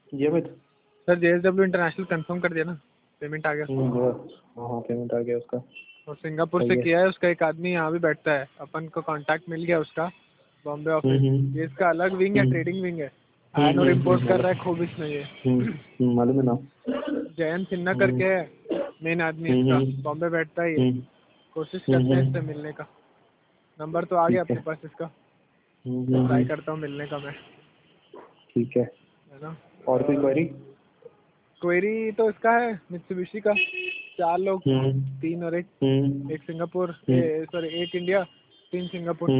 जी Amit. Sir JSW international confirm कर दिया ना, पेमेंट आ गया। हाँ पेमेंट आ गया उसका। और सिंगापुर से किया है उसका एक आदमी, यहाँ भी बैठता है, अपन को कांटेक्ट मिल गया उसका, बॉम्बे ऑफिस। ये इसका अलग विंग है, ट्रेडिंग विंग है, आयरन और इम्पोर्ट कर रहा है खूब इसमें ये। मालूम है ना। जयंत सिन्हा करके है मेन आदमी इसका, बॉम्बे बैठता है ये। कोशिश करते हैं इससे मिलने का, नंबर तो आ गया अपने पास इसका, ट्राई करता हूँ मिलने का मैं। ठीक है ना। और कोई क्वेरी? क्वेरी तो इसका है मित्सुबिशी का, 4 लोग, 3 और 1 सिंगापुर, सॉरी 1 इंडिया 3 सिंगापुर।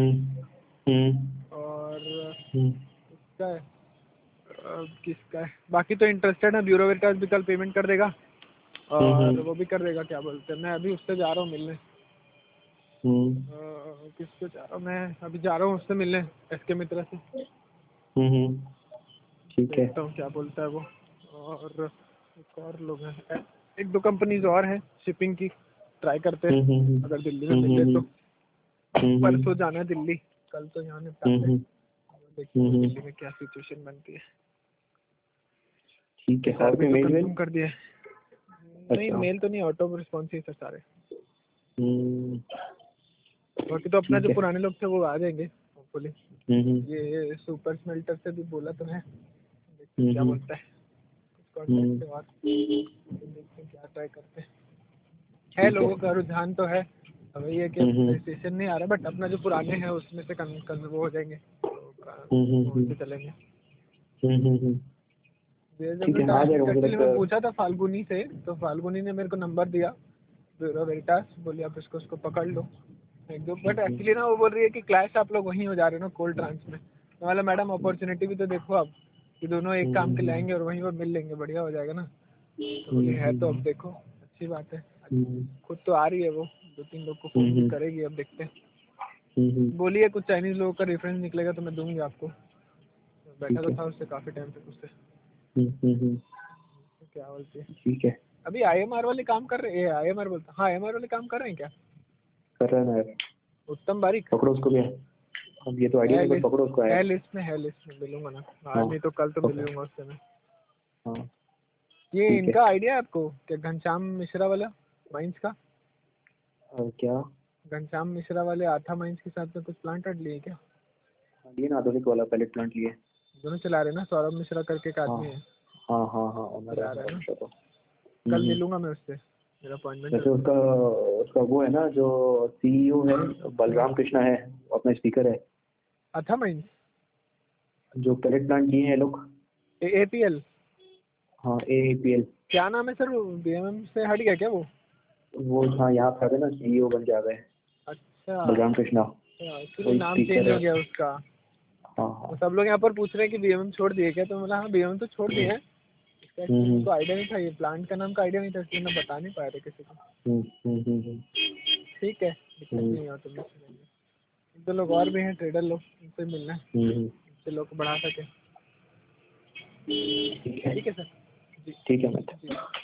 और इसका है किसका है, बाकी तो इंटरेस्टेड है। ब्यूरो वेरिटास भी कल पेमेंट कर देगा, और वो भी कर देगा, क्या बोलते हैं, मैं अभी उससे जा रहा हूँ मिलने। किसको जा रहा हूँ मैं, अभी जा रहा हूँ उससे मिलने, SK मित्रा से। ठीक है। देखता हूँ क्या बोलता है वो। और एक और लोग हैं, 1-2 कंपनीज और हैं शिपिंग की, ट्राई करते हैं अगर दिल्ली में मिले तो। परसों जाना है दिल्ली, कल तो यहाँ निपटाते हैं, देखते हैं दिल्ली में क्या सिचुएशन बनती है। ठीक है। सर और भी कोई तो मेल कंफर्म कर दिया है। नहीं मेल तो नहीं, ऑटो रिस्पॉन्स ही है सारे। बाकी तो अपना जो पुराने लोग थे वो आ जाएंगे होपफुली। ये सुपर स्मेल्टर से भी बोला तो है, देखते हैं क्या बोलता है, कुछ कॉन्टेक्ट से और देखते हैं क्या ट्राई करते हैं। लोगों का रुझान तो है, अब ये कि रजिस्ट्रेशन नहीं आ रहा, बट अपना जो पुराने हैं उसमें से वो हो जाएंगे, तो चलेंगे। एक्चुअली मैं पूछा था फाल्गुनी से, तो फाल्गुनी ने मेरे को नंबर दिया ब्यूरो वेरिटास, बोली आप उसको पकड़ लो एक दो। बट एक्चुअली ना वो बोल रही है कि क्लैश आप लोग वहीं हो जा रहे हो ना कोल्ड ट्रांस में। तो वाला मैडम अपॉर्चुनिटी भी तो देखो आप, कि दोनों एक काम के लाएंगे और वहीं पर मिल लेंगे, बढ़िया हो जाएगा ना। तो बोली है तो अब देखो, अच्छी बात है, खुद तो आ रही है वो, 2-3 लोग को फोन भी करेगी, अब देखते हैं। बोलिए कुछ चाइनीज लोगों का रेफरेंस निकलेगा तो मैं दूंगी आपको, बैठा तो था उससे काफी टाइम तक उससे। क्या बोलती है? ठीक है। अभी IMR वाले काम कर रहे हैं, IMR बोलता, हाँ IMR वाले काम कर रहे हैं क्या? कर रहे हैं ना यार। उत्तम बारीक पकड़ो उसको भी, अब ये तो आइडिया नहीं, पकड़ो उसको। है लिस्ट में मिलूंगा ना आज, नहीं तो कल तो मिल लूंगा उससे मैं। हाँ ये इनका आइडिया है आपको क्या, घनश्याम मिश्रा वाला माइंस का? और क्या घनश्याम मिश्रा वाले आथा माइंस के साथ में कुछ प्लांट हट लिए क्या? लिए ना, आधुनिक वाला पैलेट प्लांट लिए, दोनों चला रहे ना, सौरभ मिश्रा करके एक आदमी है। हाँ हाँ हाँ चला रहा है ना, कल मिलूंगा मैं उससे, मेरा अपॉइंटमेंट। जैसे उसका वो है ना जो CEO है, बलराम कृष्णा है, अपना स्पीकर है। अथा माइंस जो पैलेट प्लांट किए हैं लोग, APL। हाँ AAPL। क्या नाम है सर, BMM से हट गया क्या वो? हाँ यहाँ पे ना CEO बन जा गए। अच्छा बलराम कृष्णा, एक्चुअली नाम चेंज हो गया उसका। हाँ तो सब लोग यहाँ पर पूछ रहे हैं कि BMM छोड़ दिए क्या, तो मतलब हाँ BMM तो छोड़ दिए हैं। इसका आइडिया नहीं था, ये प्लांट का नाम का आइडिया नहीं था, इसलिए मैं बता नहीं पाया था किसी को। ठीक है, दिक्कत नहीं हो तो मिल 2 लोग और भी हैं ट्रेडर लोग, उनसे मिलना है, उनसे लोग बढ़ा सके। ठीक है सर। ठीक है।